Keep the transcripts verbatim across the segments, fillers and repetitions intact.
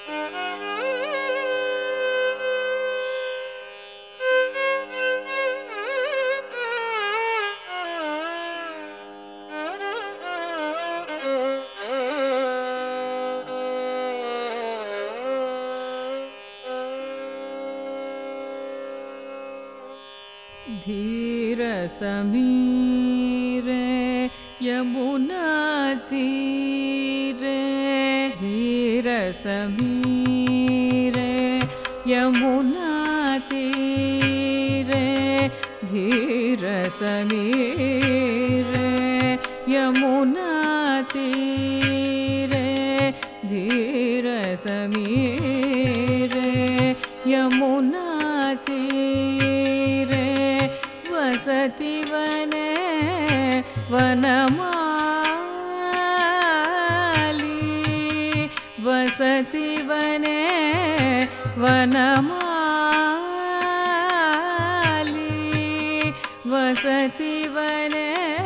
धीर समीरे यमुना तीरे धीर समीरे यमुना तीरे धीर समीरे यमुना तीरे धीर समीरे यमुना तीरे वसति वने वनमाली वसति वने वनमाली वसति वने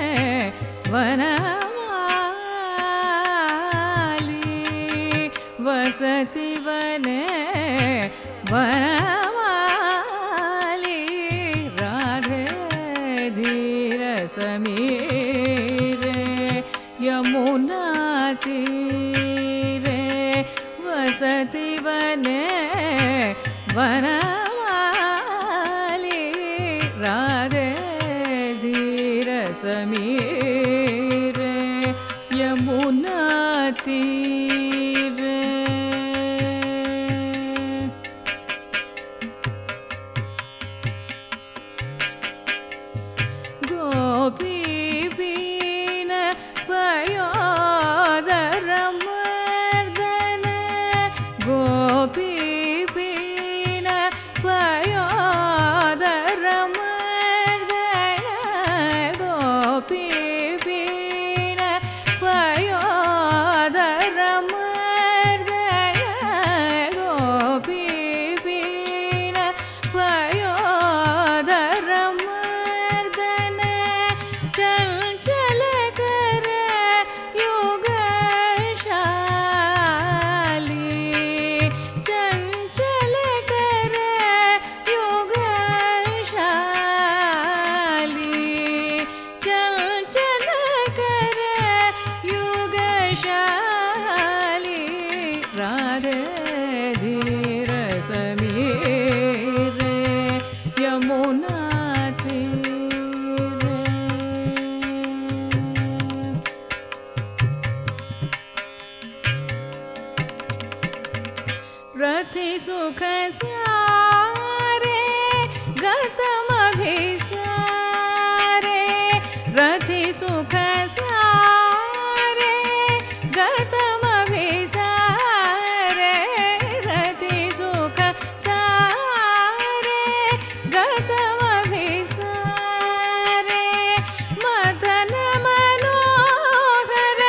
वनमाली वसति वने वनमाली राधे धीर समीरे यमुना तीरे वसति वने वनमाली राधे धीर समीरे यमुना तीरे गोपी बीन पयोदरमर्दन गोपी बीन पयोदरमर्दन गोपी बीन पयोदरमर्दन गोपी बीन पयोदरमर्दन चंचल कर युगशाली चंचल कर युगशाली चंचल कर युगशाली राधे धीर समीरे यमुना तीरे रति सुख सारे गतम अभिसारे रति सुख सारे गतम अभिसारे रति सुख सारे गतम अभिसारे मदन मनोहर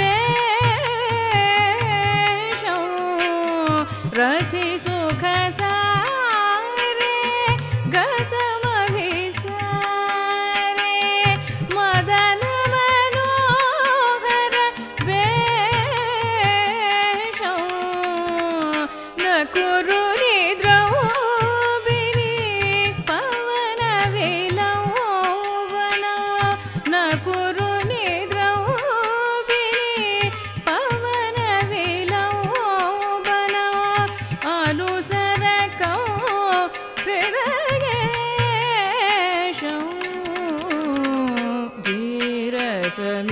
वेशौ रति सुख सारे गतम अभिसारे मदन मनोहर वेशौ न कुरु निद्रौबिनी पवन विलौवन न कुरु निद्रौबिनी पवन विलौवन अनुसर कौ हृदयेशौ धीर समीरे